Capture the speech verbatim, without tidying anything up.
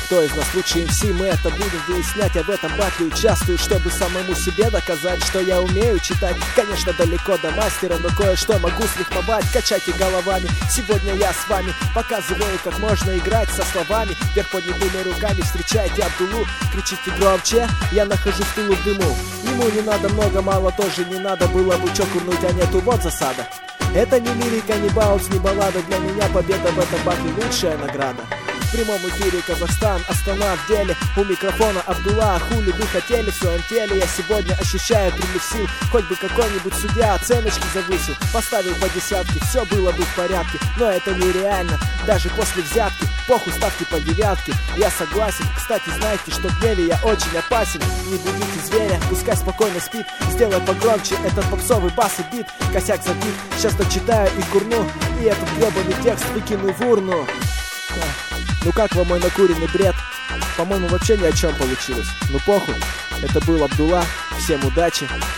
Кто из нас лучше эм си, мы это будем выяснять. Я в этом батле участвую, чтобы самому себе доказать, что я умею читать. Конечно, далеко до мастера, но кое-что могу слиховать. Качайте головами, сегодня я с вами показываю, как можно играть со словами. Вверх поднятыми руками встречайте Абдулу. Кричите громче, я нахожусь в тылу в дыму. Ему не надо много, мало тоже не надо. Было бы чё курнуть, а нету, вот засада. Это не лирика, не баунс, не баллада. Для меня победа в этом батле лучшая награда. В прямом эфире Казахстан, Астана в деле. У микрофона Абдулла, хули вы хотели в своем теле. Я сегодня ощущаю прилив сил. Хоть бы какой-нибудь судья оценочки завысил, поставил по десятке, все было бы в порядке. Но это нереально, даже после взятки. Похуй, ставьте по девятке, я согласен. Кстати, знаете, что в гневе я очень опасен. Не будите зверя, пускай спокойно спит. Сделай погромче этот попсовый бас и бит. Косяк забит, сейчас дочитаю и курну. И этот гребаный текст выкину в урну. Ну как вам мой накуренный бред? По-моему, вообще ни о чем получилось. Ну похуй, это был Абдулла, всем удачи.